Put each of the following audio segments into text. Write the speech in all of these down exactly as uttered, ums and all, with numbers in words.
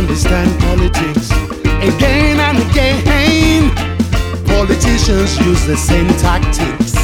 understand politics. Again and again, politicians use the same tactics.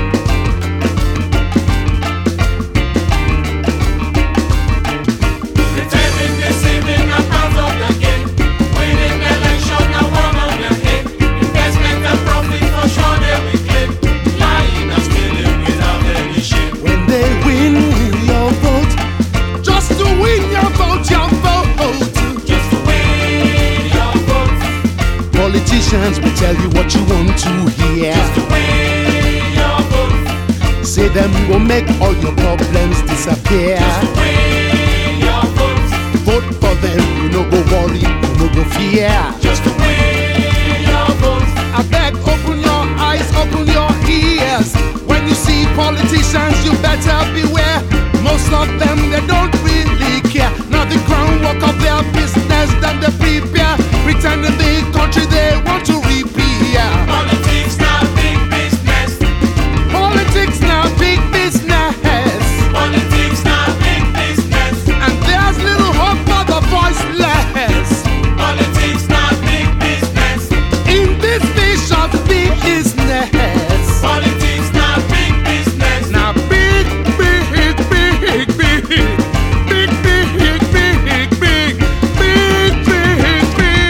Pretending, deceiving, and proud of the game. Winning election, now one on the head. Investment and profit for sure they will claim. Lying and stealing without any shame. When they win your vote, just to win your vote, your vote. Just to win your vote. Politicians will tell you what you want to hear. Just to win your vote. Say them will make all your problems disappear. Just to win your vote. Vote for them, you no go worry, you no go fear. Just to win your vote. I beg, open your eyes, open your ears. When you see politicians, you better beware. Most of them, they don't really care. Now the groundwork of their business, then they prepare. Pretending the country they want to repair. Politics now big business. Politics now big business. Politics now big business. And there's little hope for the voiceless. Politics now big business. In this vicious business. Politics now big business. Now big, big, big, big, big, big, big, big, big, big, big, big, big,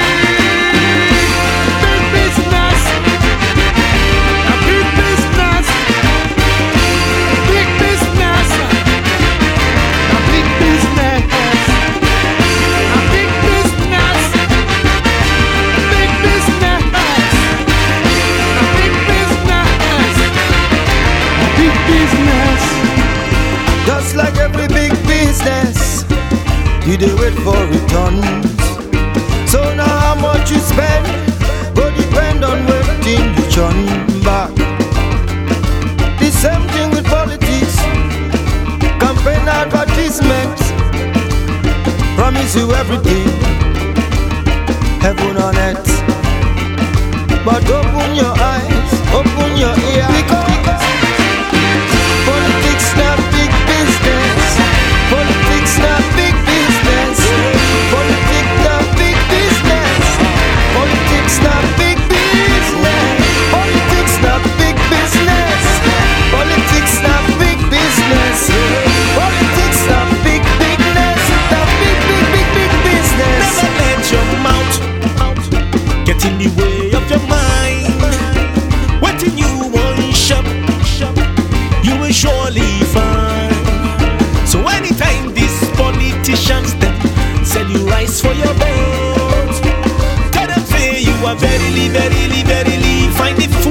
big business. Now big business. Big business. Now big business. Now big business. Big business. Now big business. Big business. Just like every big business, you do it for returns. So now how much you spend go depend on waiting you churn back. The same thing with politics. Campaign advertisements promise you everything, heaven on earth. But open your eyes, open your ears, because politics not big business. Politics not big business. Politics not big business. Politics not big business. Politics not big business. Politics not big business. Politics not big business. Not big big big big business. Never let your mouth get in the way of your mind. Waiting you want shop, you will surely find. So anytime these politicians them sell you rice for your vote, tell them say you are verily, verily, verily find it